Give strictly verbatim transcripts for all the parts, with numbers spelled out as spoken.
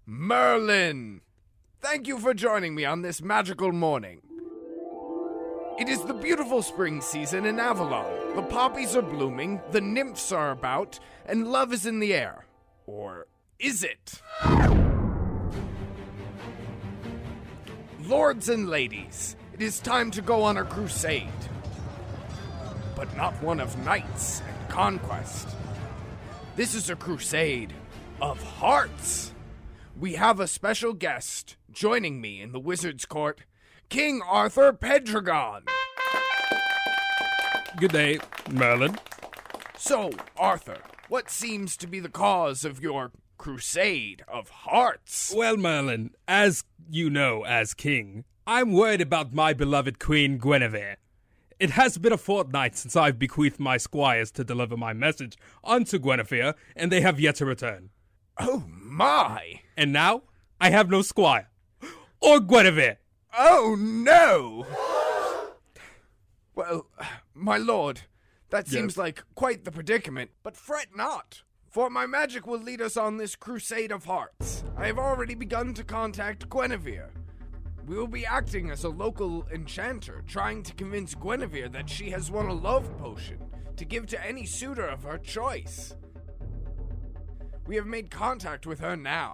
Merlin! Thank you for joining me on this magical morning. It is the beautiful spring season in Avalon. The poppies are blooming, the nymphs are about, and love is in the air. Or is it? Lords and ladies, it is time to go on a crusade. But not one of knights and conquest. This is a crusade of hearts. We have a special guest joining me in the Wizard's Court, King Arthur Pendragon. Good day, Merlin. So, Arthur, what seems to be the cause of your crusade of hearts? Well, Merlin, as you know, as king, I'm worried about my beloved Queen Guinevere. It has been a fortnight since I've bequeathed my squires to deliver my message unto Guinevere, and they have yet to return. Oh, my! And now, I have no squire. Or Guinevere. Oh, no! Well, my lord, that seems Yes. like quite the predicament, but fret not, for my magic will lead us on this crusade of hearts. I have already begun to contact Guinevere. We will be acting as a local enchanter, trying to convince Guinevere that she has won a love potion to give to any suitor of her choice. We have made contact with her now.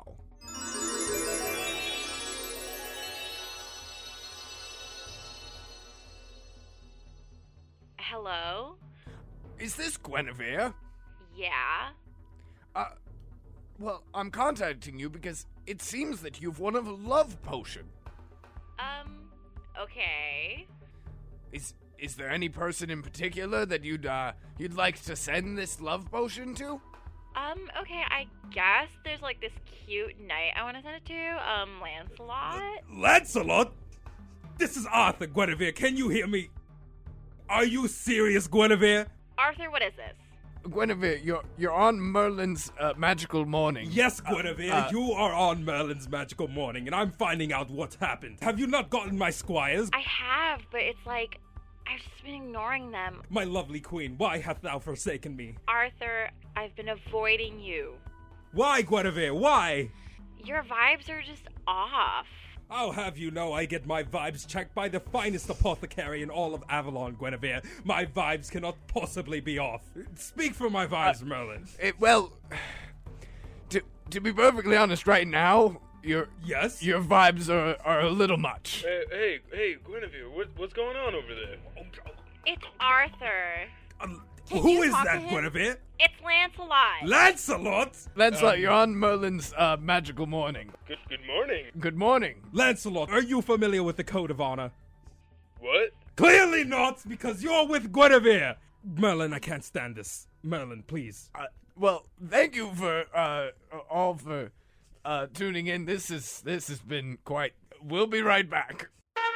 Hello? Is this Guinevere? Yeah? Uh, well, I'm contacting you because it seems that you've won a love potion. Um, okay. Is is there any person in particular that you'd uh you'd like to send this love potion to? Um, okay, I guess there's like this cute knight I want to send it to, um, Lancelot? Lancelot? This is Arthur, Guinevere. Can you hear me? Are you serious, Guinevere? Arthur, what is this? Guinevere, you're you're on Merlin's uh, magical morning. Yes, Guinevere, uh, you are on Merlin's magical morning, and I'm finding out what's happened. Have you not gotten my squires? I have, but it's like, I've just been ignoring them. My lovely queen, why hast thou forsaken me? Arthur, I've been avoiding you. Why, Guinevere, why? Your vibes are just off. I'll have you know I get my vibes checked by the finest apothecary in all of Avalon, Guinevere. My vibes cannot possibly be off. Speak for my vibes, uh, Merlin. It, well, to to be perfectly honest, right now, your Yes? your vibes are are a little much. Hey, hey, hey, Guinevere, what, what's going on over there? It's Arthur. Um, Can who you is talk to that, him? Guinevere? It's Lancelot. Lancelot? Lancelot, Um, you're on Merlin's uh, magical morning. Good, good morning. Good morning. Lancelot, are you familiar with the Code of Honor? What? Clearly not, because you're with Guinevere. Merlin, I can't stand this. Merlin, please. Uh, well, thank you for uh, all for uh, tuning in. This is this has been quite. We'll be right back.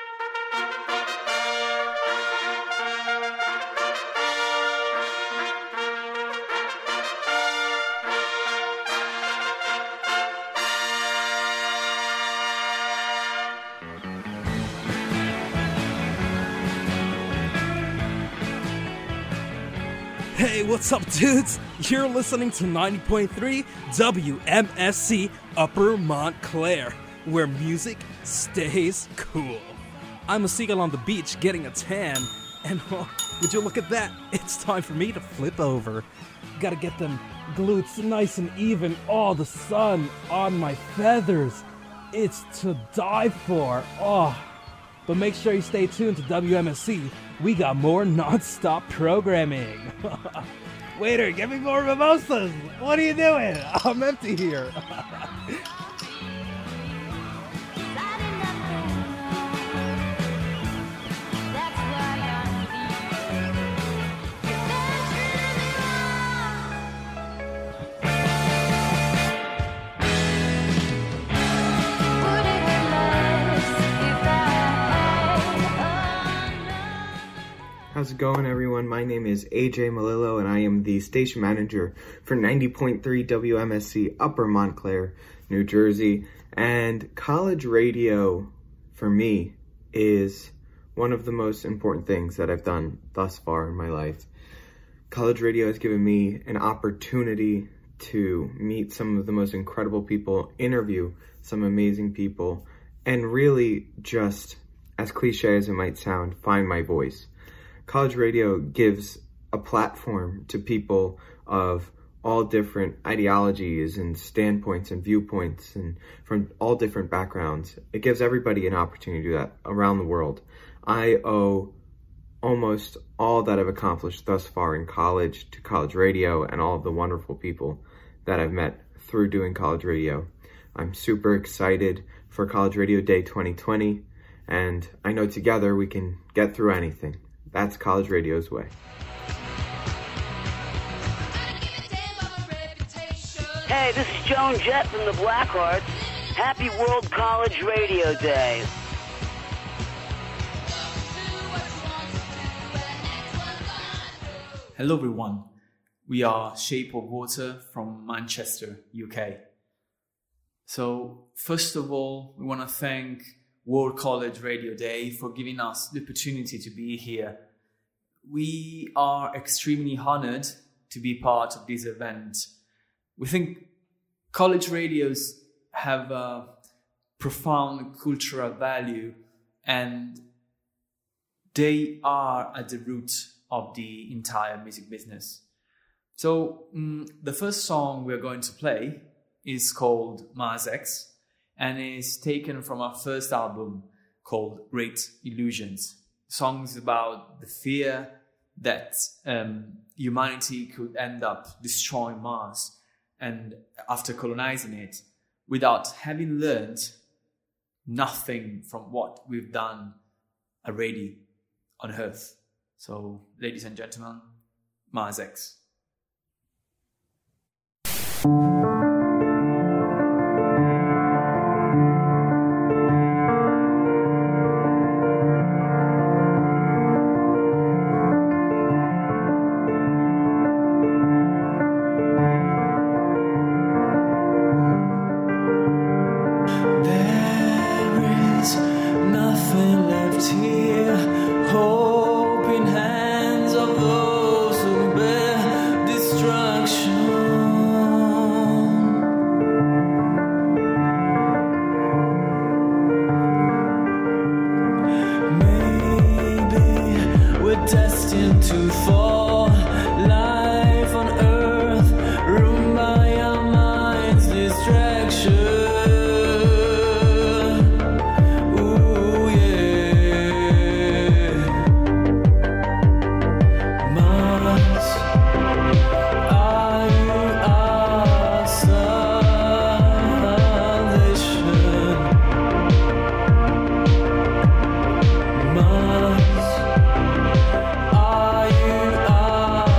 Hey, what's up, dudes? You're listening to ninety point three W M S C Upper Montclair, where music stays cool. I'm a seagull on the beach getting a tan, and oh, would you look at that? It's time for me to flip over. Gotta get them glutes nice and even. Oh, the sun on my feathers. It's to die for. Oh. But make sure you stay tuned to W M S C. We got more non-stop programming. Waiter, give me more mimosas. What are you doing? I'm empty here. How's it going, everyone? My name is A J Malillo, and I am the station manager for ninety point three W M S C Upper Montclair, New Jersey. And college radio, for me, is one of the most important things that I've done thus far in my life. College radio has given me an opportunity to meet some of the most incredible people, interview some amazing people, and really just, as cliche as it might sound, find my voice. College radio gives a platform to people of all different ideologies and standpoints and viewpoints and from all different backgrounds. It gives everybody an opportunity to do that around the world. I owe almost all that I've accomplished thus far in college to college radio and all of the wonderful people that I've met through doing college radio. I'm super excited for College Radio Day twenty twenty, and I know together we can get through anything. That's College Radio's way. Hey, this is Joan Jett from the Blackhearts. Happy World College Radio Day. Hello everyone, we are Shape of Water from Manchester, U K. So first of all, we want to thank World College Radio Day for giving us the opportunity to be here. We are extremely honored to be part of this event. We think college radios have a profound cultural value and they are at the root of the entire music business. So um, the first song we're going to play is called Mars X and is taken from our first album called Great Illusions. The song is about the fear that um, humanity could end up destroying Mars and after colonizing it without having learned nothing from what we've done already on Earth. So, ladies and gentlemen, Mars X. Mars, are you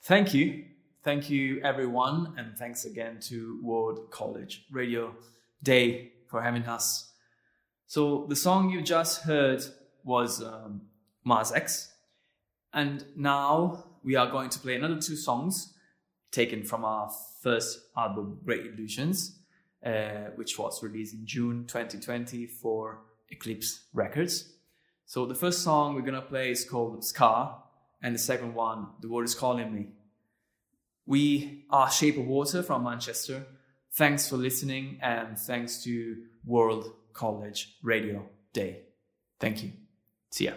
Thank you. Thank you, everyone. And thanks again to World College Radio Day for having us. So the song you just heard was um, Mars X. And now we are going to play another two songs taken from our first album, Great Illusions, uh, which was released in June twenty twenty for Eclipse Records. So the first song we're going to play is called Scar, and the second one, The World Is Calling Me. We are Shape of Water from Manchester. Thanks for listening, and thanks to World College Radio Day. Thank you. See ya.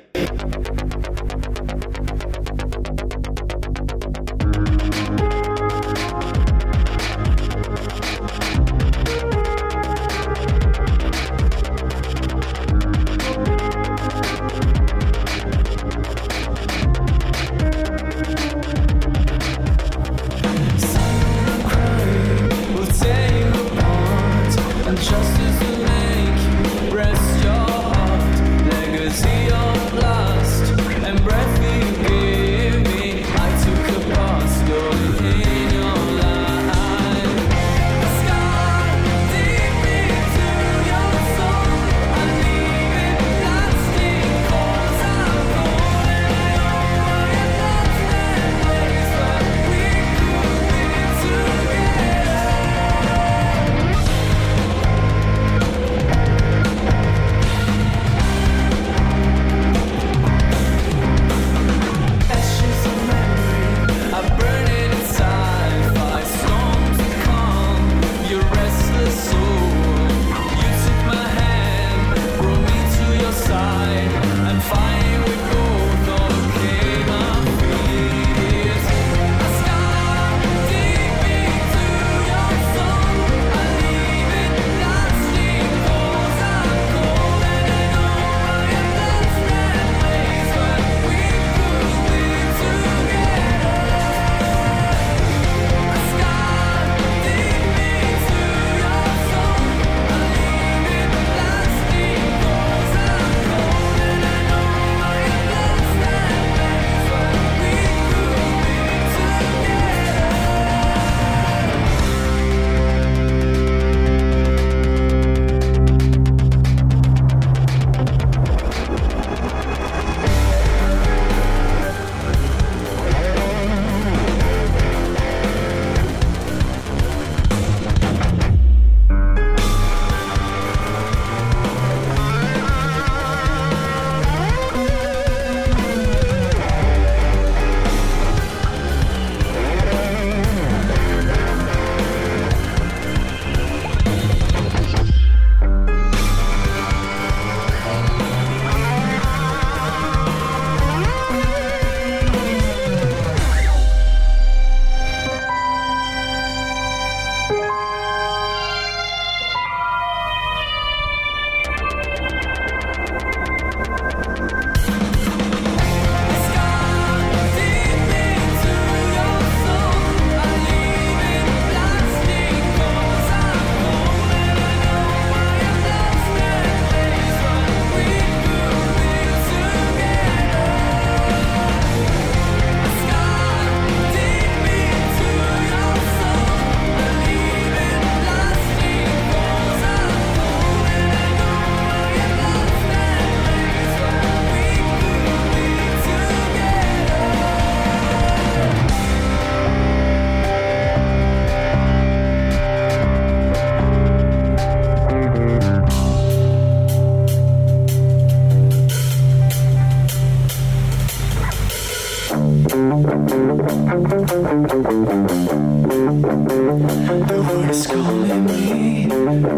The world is calling me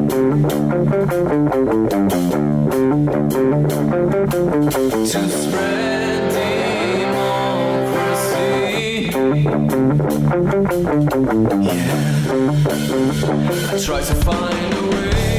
to spread democracy. Yeah, I try to find a way.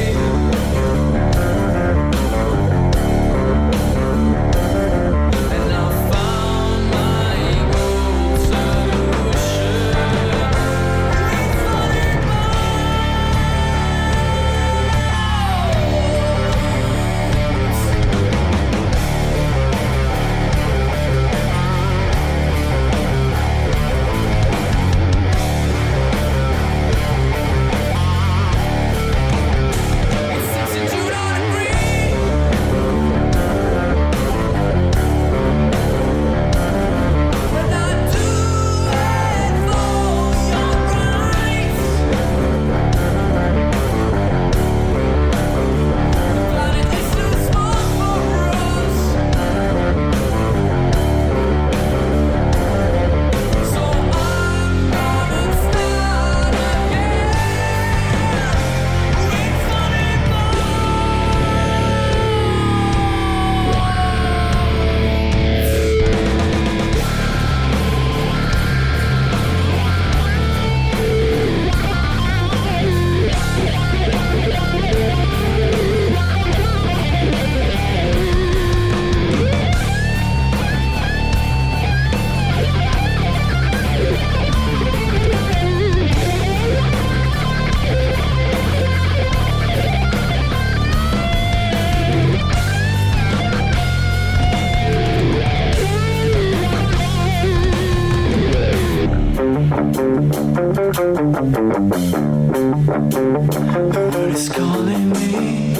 The world is calling me.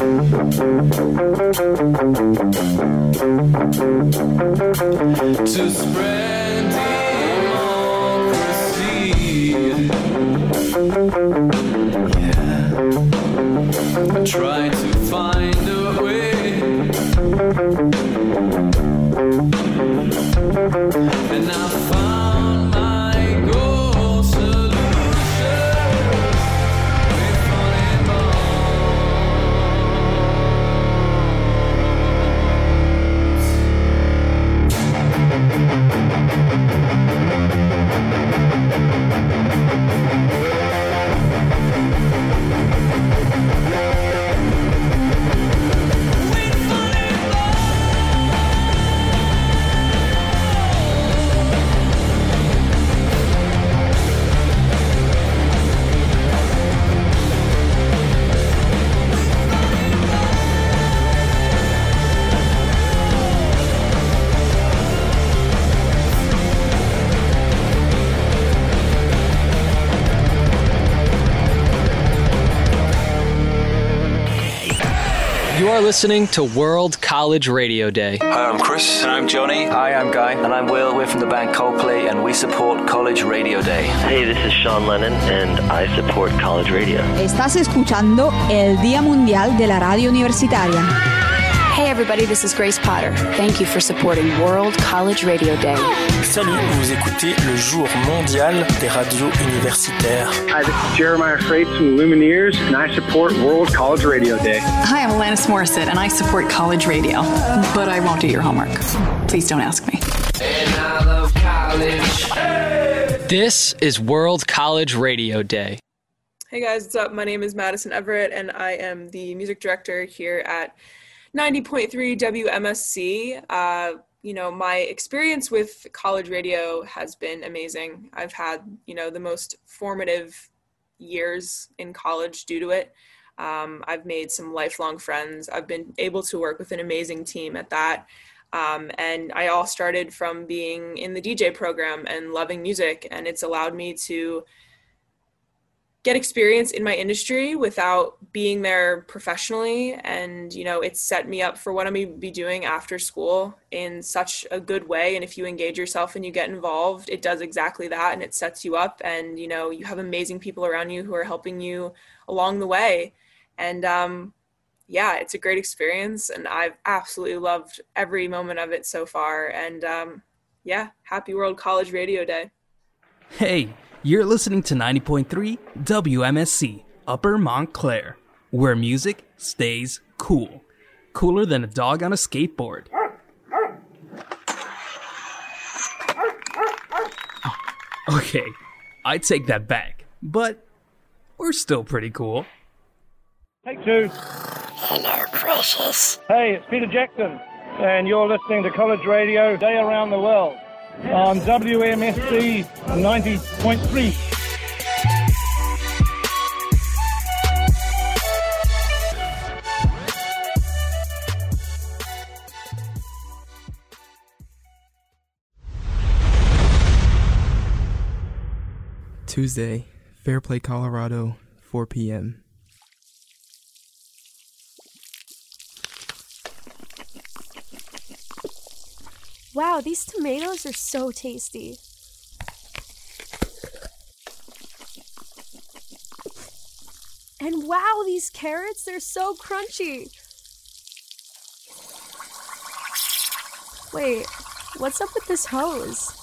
To spread democracy. Yeah. Try to find a way. And I found my goal solution with funny You are listening to World College Radio Day. Hi, I'm Chris. And I'm Johnny. Hi, I'm Guy. And I'm Will. We're from the band Coldplay, and we support College Radio Day. Hey, this is Sean Lennon, and I support College Radio. Estás escuchando el Día Mundial de la Radio Universitaria. Hey everybody, this is Grace Potter. Thank you for supporting World College Radio Day. Salut, vous écoutez le jour mondial des radios universitaires. Hi, this is Jeremiah Freites from the Lumineers, and I support World College Radio Day. Hi, I'm Alanis Morissette, and I support college radio. But I won't do your homework. Please don't ask me. And I love college. This is World College Radio Day. Hey guys, what's up? My name is Madison Everett, and I am the music director here at ninety point three W M S C. Uh, you know, my experience with college radio has been amazing. I've had, you know, the most formative years in college due to it. Um, I've made some lifelong friends. I've been able to work with an amazing team at that. Um, and I all started from being in the D J program and loving music. And it's allowed me to get experience in my industry without being there professionally. And, you know, it's set me up for what I'm going to be doing after school in such a good way. And if you engage yourself and you get involved, it does exactly that. And it sets you up, and, you know, you have amazing people around you who are helping you along the way. And, um, yeah, it's a great experience, and I've absolutely loved every moment of it so far. And, um, yeah, happy World College Radio Day. Hey, you're listening to ninety point three W M S C, Upper Montclair, where music stays cool. Cooler than a dog on a skateboard. Okay, I take that back, but we're still pretty cool. Take two. Hello, precious. Hey, it's Peter Jackson, and you're listening to College Radio Day Around the World on W M S C ninety point three. Tuesday, Fairplay, Colorado, four p.m. Wow, these tomatoes are so tasty. And wow, these carrots, they're so crunchy. Wait, what's up with this hose?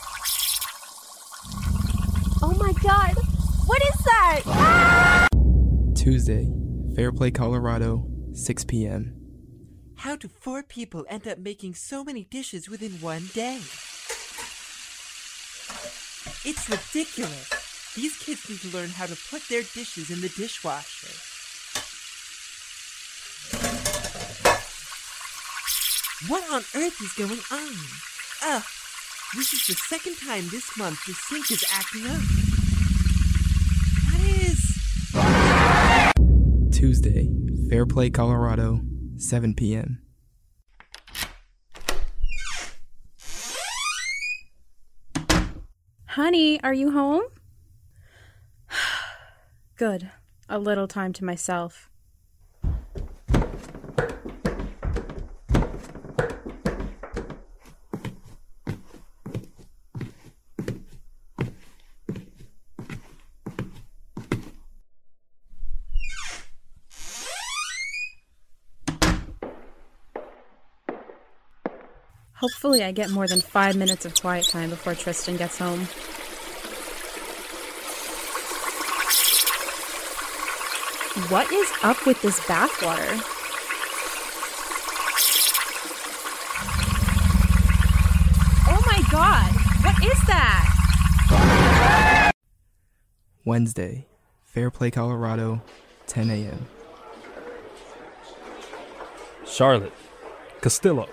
Oh my god, what is that? Ah! Tuesday, Fairplay, Colorado, six p.m. How do four people end up making so many dishes within one day? It's ridiculous. These kids need to learn how to put their dishes in the dishwasher. What on earth is going on? Ugh, this is the second time this month the sink is acting up. What is... Tuesday, Fairplay, Colorado, seven p.m. Honey, are you home? Good. A little time to myself. Hopefully I get more than five minutes of quiet time before Tristan gets home. What is up with this bathwater? Oh my god! What is that? Wednesday, Fairplay, Colorado, ten a.m. Charlotte Castillo,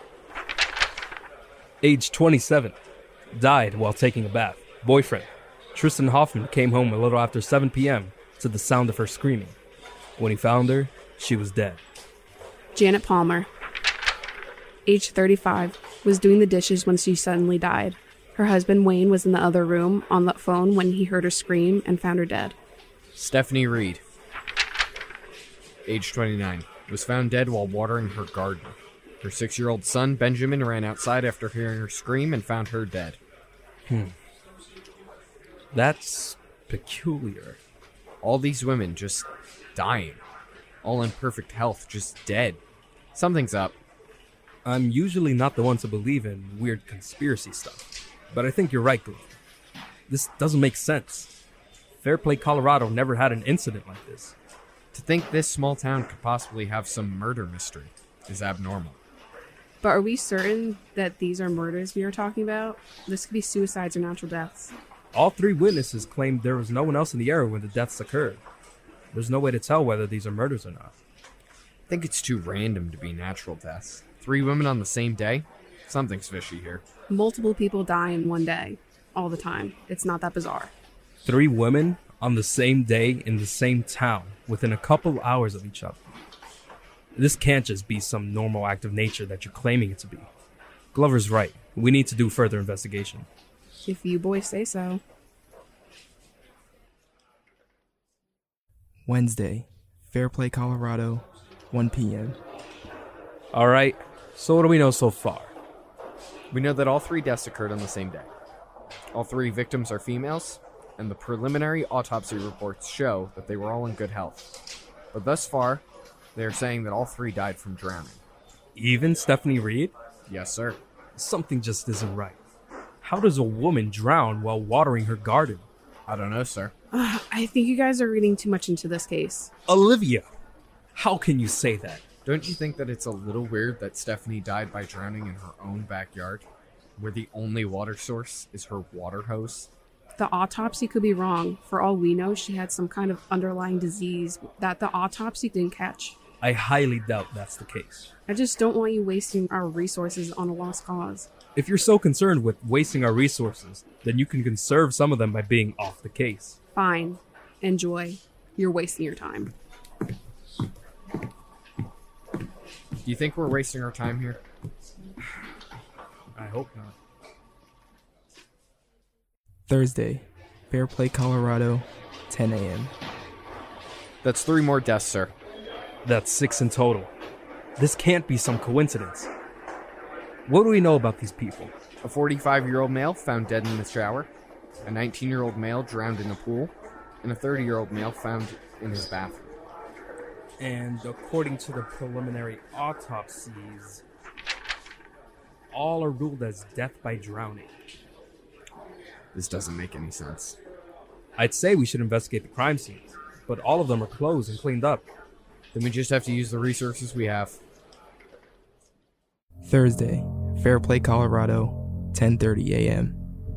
age twenty-seven, died while taking a bath. Boyfriend Tristan Hoffman came home a little after seven p.m. to the sound of her screaming. When he found her, she was dead. Janet Palmer, age thirty-five, was doing the dishes when she suddenly died. Her husband Wayne was in the other room on the phone when he heard her scream and found her dead. Stephanie Reed, age twenty-nine, was found dead while watering her garden. Her six-year-old son, Benjamin, ran outside after hearing her scream and found her dead. Hmm. That's peculiar. All these women just dying. All in perfect health, just dead. Something's up. I'm usually not the one to believe in weird conspiracy stuff, but I think you're right, Glenn. This doesn't make sense. Fairplay, Colorado never had an incident like this. To think this small town could possibly have some murder mystery is abnormal. But are we certain that these are murders we are talking about? This could be suicides or natural deaths. All three witnesses claimed there was no one else in the area when the deaths occurred. There's no way to tell whether these are murders or not. I think it's too random to be natural deaths. Three women on the same day? Something's fishy here. Multiple people die in one day, all the time. It's not that bizarre. Three women on the same day in the same town, within a couple hours of each other. This can't just be some normal act of nature that you're claiming it to be. Glover's right. We need to do further investigation. If you boys say so. Wednesday, Fairplay, Colorado, one p.m. All right, so what do we know so far? We know that all three deaths occurred on the same day. All three victims are females, and the preliminary autopsy reports show that they were all in good health. But thus far, they are saying that all three died from drowning. Even Stephanie Reed? Yes, sir. Something just isn't right. How does a woman drown while watering her garden? I don't know, sir. Uh, I think you guys are reading too much into this case. Olivia, how can you say that? Don't you think that it's a little weird that Stephanie died by drowning in her own backyard, where the only water source is her water hose? The autopsy could be wrong. For all we know, she had some kind of underlying disease that the autopsy didn't catch. I highly doubt that's the case. I just don't want you wasting our resources on a lost cause. If you're so concerned with wasting our resources, then you can conserve some of them by being off the case. Fine. Enjoy. You're wasting your time. Do you think we're wasting our time here? I hope not. Thursday, Fairplay, Colorado, ten a.m. That's three more deaths, sir. That's six in total. This can't be some coincidence. What do we know about these people? A forty-five-year-old male found dead in the shower, a nineteen-year-old male drowned in a pool, and a thirty-year-old male found in his bathroom. And according to the preliminary autopsies, all are ruled as death by drowning. This doesn't make any sense. I'd say we should investigate the crime scenes, but all of them are closed and cleaned up. Then we just have to use the resources we have. Thursday, Fairplay, Colorado, ten thirty a.m.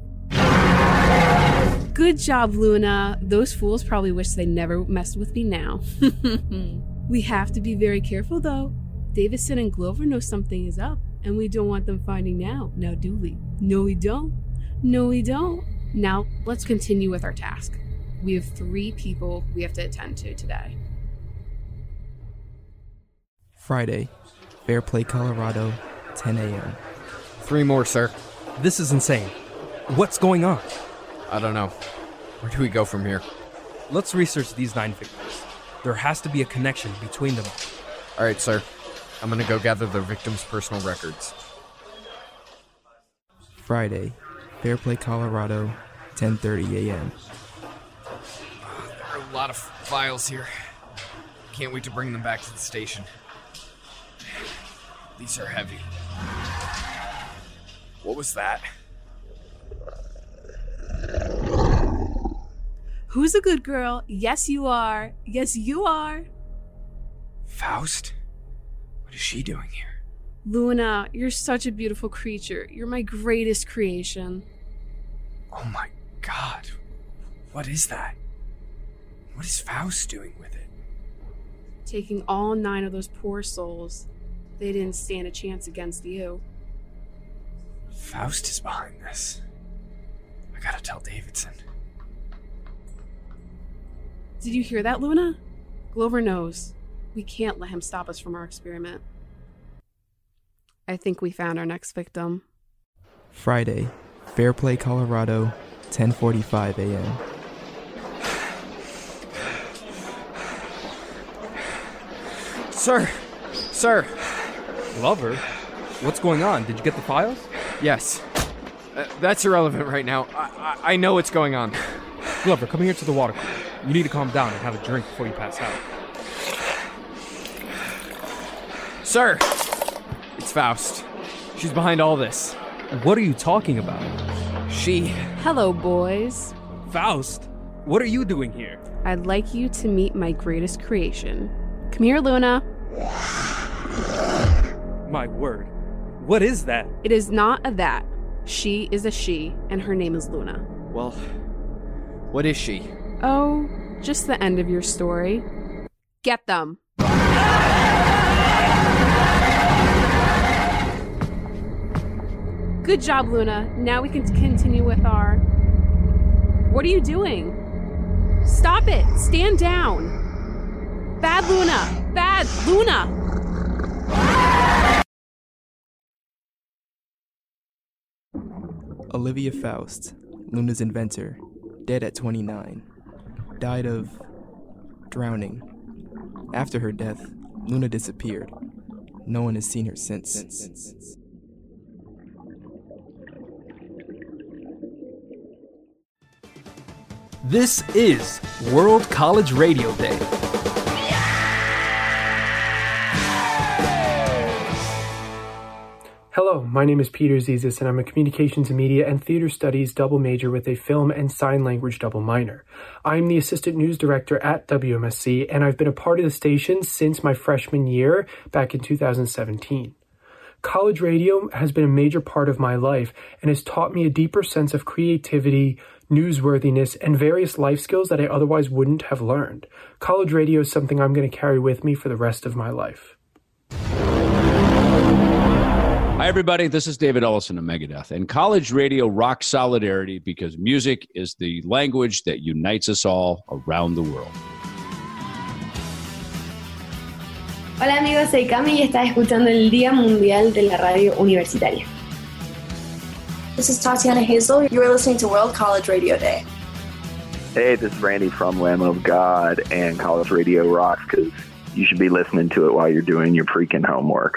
Good job, Luna. Those fools probably wish they never messed with me now. We have to be very careful, though. Davison and Glover know something is up, and we don't want them finding out, now do we? No, we don't. No, we don't. Now, let's continue with our task. We have three people we have to attend to today. Friday, Fairplay, Colorado, ten a.m. Three more, sir. This is insane. What's going on? I don't know. Where do we go from here? let's research these nine victims. There has to be a connection between them. All right, sir. I'm gonna go gather the victims' personal records. Friday, Fairplay, Colorado, ten thirty a.m. There are a lot of files here. Can't wait to bring them back to the station. These are heavy. What was that? Who's a good girl? Yes, you are. Yes, you are. Faust? What is she doing here? Luna, you're such a beautiful creature. You're my greatest creation. Oh my god. What is that? What is Faust doing with it? Taking all nine of those poor souls. They didn't stand a chance against you. Faust is behind this. I gotta tell Davidson. Did you hear that, Luna? Glover knows. We can't let him stop us from our experiment. I think we found our next victim. Friday, Fairplay, Colorado, ten forty-five a.m. Sir! Sir! Glover? What's going on? Did you get the files? Yes. Uh, that's irrelevant right now. I, I I know what's going on. Glover, come here to the water cooler. You need to calm down and have a drink before you pass out. Sir! It's Faust. She's behind all this. What are you talking about? She... Hello, boys. Faust, what are you doing here? I'd like you to meet my greatest creation. Come here, Luna. My word. What is that? It is not a that. She is a she, and her name is Luna. Well, what is she? Oh, just the end of your story. Get them. Good job, Luna. Now we can continue with our... What are you doing? Stop it! Stand down! Bad Luna! Bad Luna! Olivia Faust, Luna's inventor, dead at twenty-nine. Died of drowning. After her death, Luna disappeared. No one has seen her since. This is World College Radio Day. Hello, my name is Peter Zizis, and I'm a Communications and Media and Theater Studies double major with a Film and Sign Language double minor. I'm the Assistant News Director at W M S C, and I've been a part of the station since my freshman year back in two thousand seventeen. College radio has been a major part of my life and has taught me a deeper sense of creativity, newsworthiness, and various life skills that I otherwise wouldn't have learned. College radio is something I'm going to carry with me for the rest of my life. Hi, everybody. This is David Ellison of Megadeth, and college radio rocks solidarity because music is the language that unites us all around the world. Hola amigos, soy Cami y estás escuchando el Día Mundial de la Radio Universitaria. This is Tatiana Hazel. You are listening to World College Radio Day. Hey, this is Randy from Lamb of God, and college radio rocks because you should be listening to it while you're doing your freaking homework.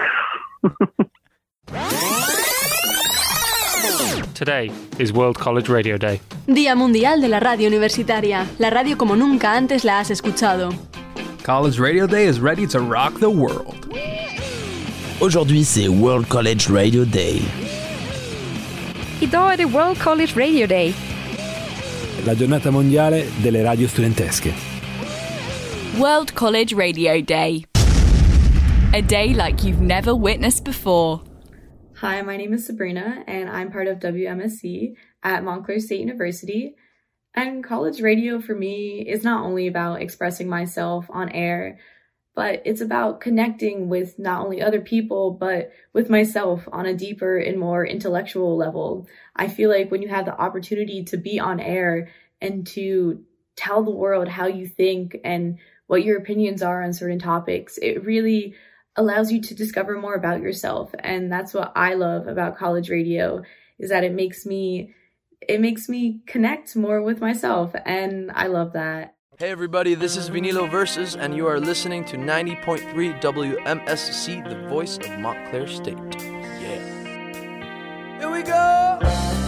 Today is World College Radio Day. Día Mundial de la Radio Universitaria, la radio como nunca antes la has escuchado. College Radio Day is ready to rock the world. Aujourd'hui, c'est World College Radio Day. Idag är det World College Radio Day. La giornata mondiale delle radio studentesche. World College Radio Day. A day like you've never witnessed before. Hi, my name is Sabrina, and I'm part of W M S C at Montclair State University. And college radio for me is not only about expressing myself on air, but it's about connecting with not only other people, but with myself on a deeper and more intellectual level. I feel like when you have the opportunity to be on air and to tell the world how you think and what your opinions are on certain topics, it really allows you to discover more about yourself. And that's what I love about college radio, is that it makes me It makes me connect more with myself, and I love that. Hey everybody, this is Vinilo Versus, and you are listening to ninety point three W M S C, the voice of Montclair State. Yeah. Here we go!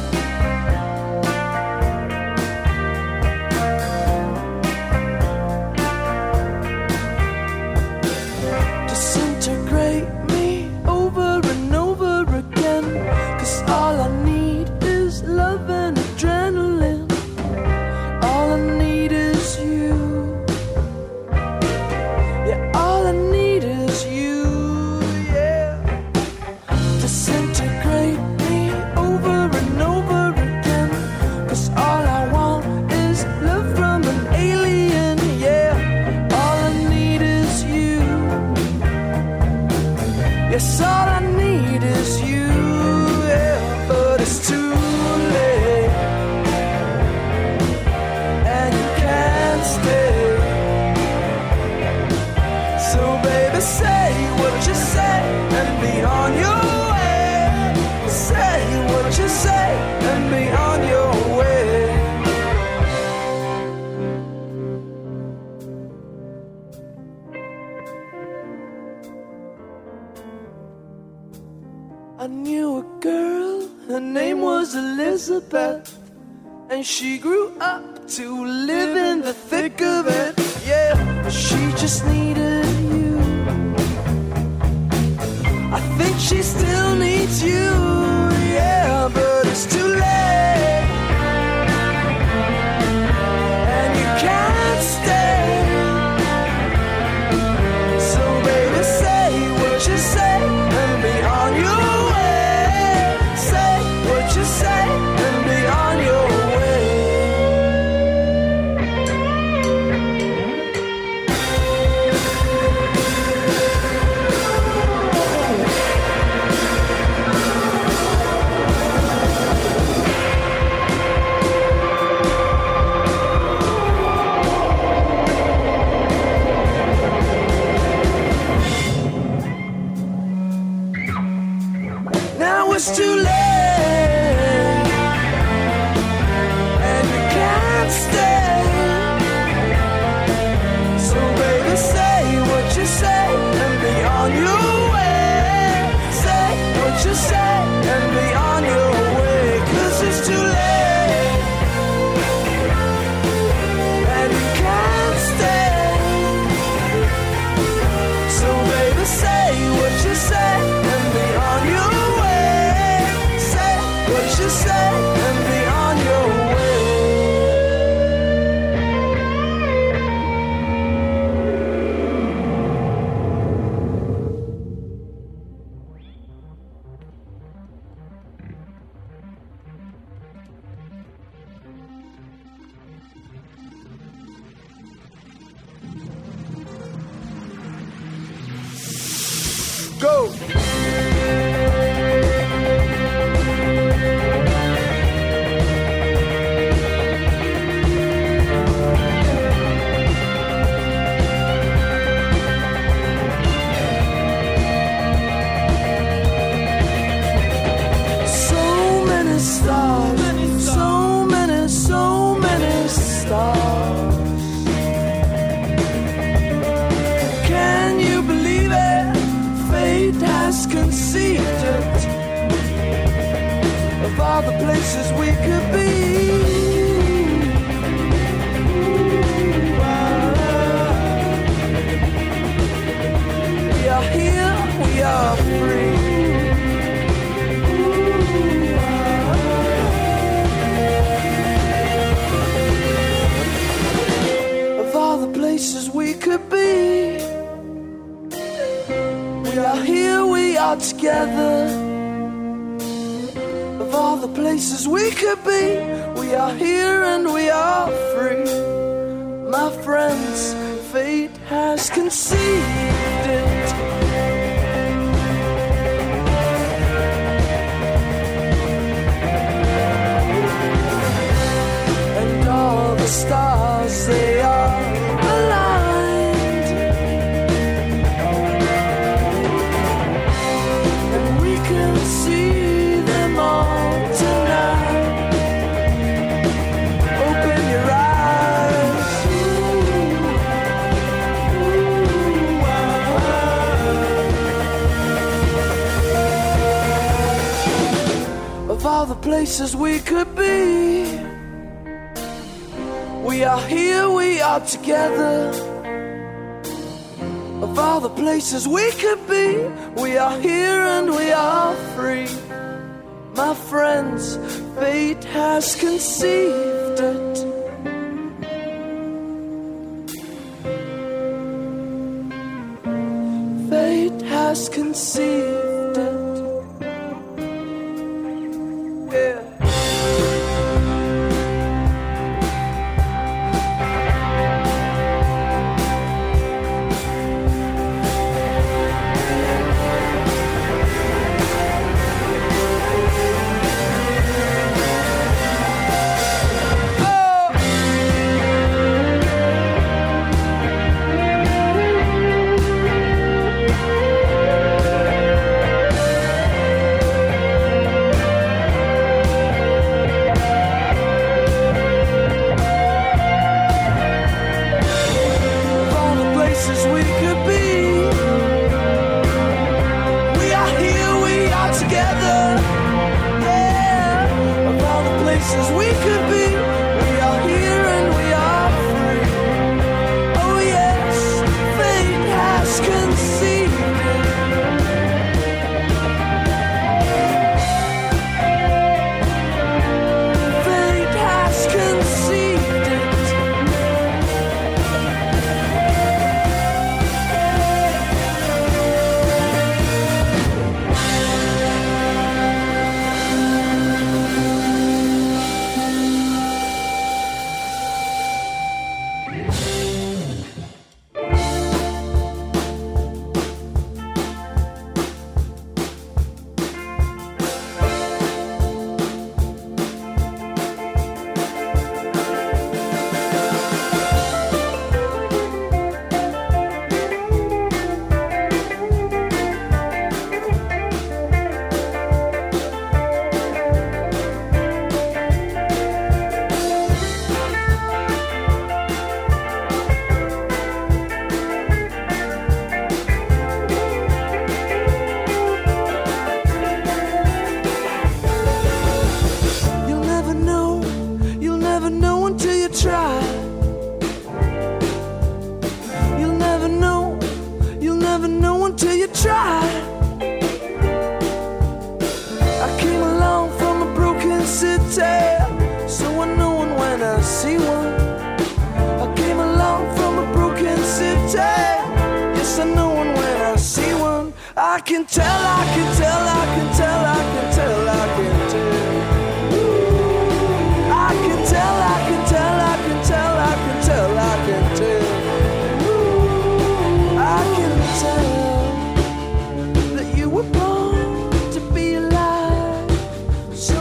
Disintegrate me over and over again, 'cause all I need is love and adrenaline. All I need is you. Yeah, all I need is you. Yeah. Disintegrate me over and over again, 'cause all I want is love from an alien. Yeah, all I need is you. Yes, all I need is you. Yeah, but it's too late, and you can't stay. So baby, say what you say and be on your way. Say what you say and be on your way. I knew a girl, her name was Elizabeth, and she grew up to live in the thick of it. Yeah, she just needed you. I think she still needs you. Yeah, but it's too late, and you can't stay. So baby, say what you say and be on your way. Say what you say and be on your way. Now it's too late, and you can't stay. So baby, say what you say and be on your way. Say what you say and be on your way, 'cause it's too late, and you can't stay. So baby, say what you say and be on your way. Say what you say and be on your way. Go! So many stars, so many, so many stars. Can you believe it? Fate has conceived it, of all the places we could be. Ooh, ah. We are here, we are free. Ooh, ah. Of all the places we could be, we are here, we are together. Of all the places we could be, we are here and we are free. My friends, fate has conceived it. And all the stars, they are aligned. And we can see them all tonight. Open your eyes. Ooh. places we could be. We are here, we are together. Of all the places we could be, we are here and we are free. My friends, fate has conceived it. Fate has conceived it. Yeah. I can tell, I can tell, I can tell, I can tell, I can tell. I can tell, I can tell, I can tell, I can tell, I can tell. I can tell that you were born to be alive. So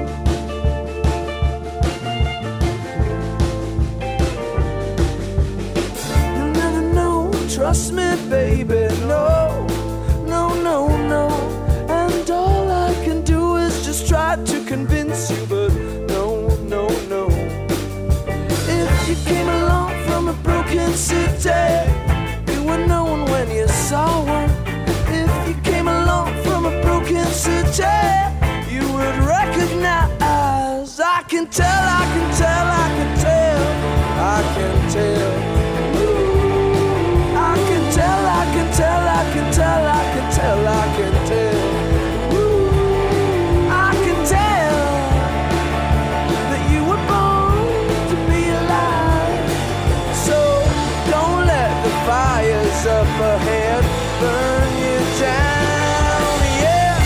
you'll never know, trust me, baby, no. No, no, and all I can do is just try to convince you, but no, no, no. If you came along from a broken city, you would know when you saw one. If you came along from a broken city, you would recognize. I can tell, I can tell, I can tell, I can tell. I can tell, I can tell, I can tell, I can tell, I can tell. I can tell that you were born to be alive. So don't let the fires up ahead burn you down, yeah.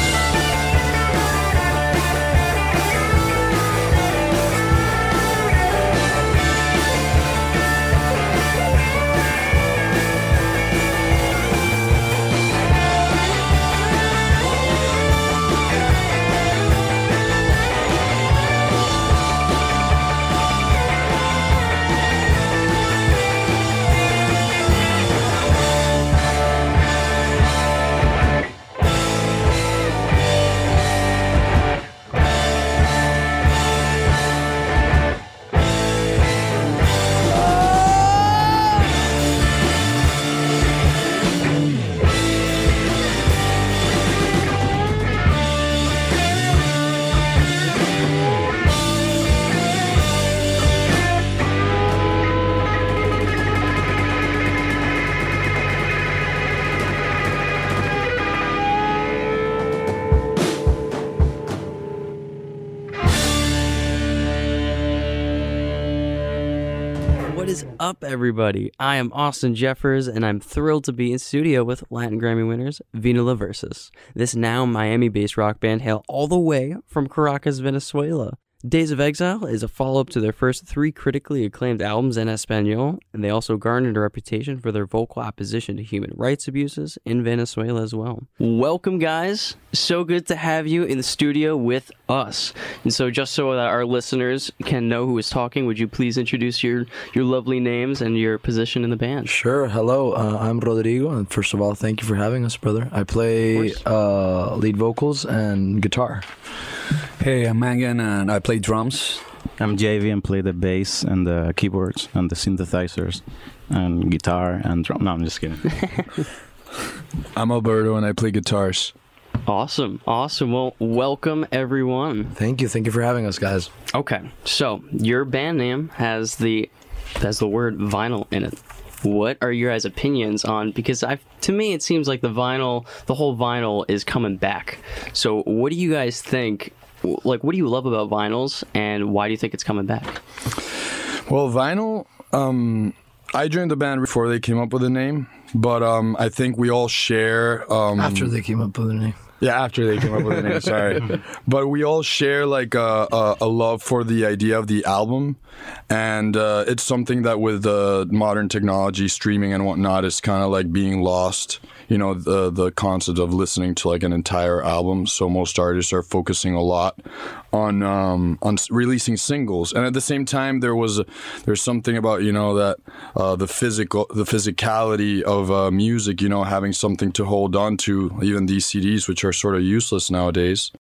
What is up, everybody? I am Austin Jeffers, and I'm thrilled to be in studio with Latin Grammy winners Vina La Versus. This now Miami-based rock band hail all the way from Caracas, Venezuela. Days of Exile is a follow-up to their first three critically acclaimed albums in Espanol, and they also garnered a reputation for their vocal opposition to human rights abuses in Venezuela as well. Welcome, guys. So good to have you in the studio with us. And so just so that our listeners can know who is talking, would you please introduce your, your lovely names and your position in the band? Sure. Hello, uh, I'm Rodrigo, and first of all, thank you for having us, brother. I play uh, lead vocals and guitar. Hey, I'm Megan, and I play drums. I'm J V and play the bass and the keyboards and the synthesizers and guitar and drum. No, I'm just kidding. I'm Alberto, and I play guitars. Awesome. Awesome. Well, welcome, everyone. Thank you. Thank you for having us, guys. Okay, so your band name has the has the word vinyl in it. What are your guys' opinions on, because I've, to me it seems like the vinyl, the whole vinyl is coming back. So what do you guys think, like what do you love about vinyls and why do you think it's coming back? Well, vinyl, um, I joined the band before they came up with a name, but um, I think we all share... Um, after they came up with a name. Yeah, after they came up with a name, sorry. But we all share like a, a, a love for the idea of the album. And uh, it's something that with uh, modern technology, streaming and whatnot, is kind of like being lost. You know, the the concept of listening to like an entire album. So most artists are focusing a lot on um, on releasing singles. And at the same time, there was a, there's something about, you know, that uh, the physical the physicality of uh, music. You know, having something to hold on to. Even these C Ds, which are sort of useless nowadays.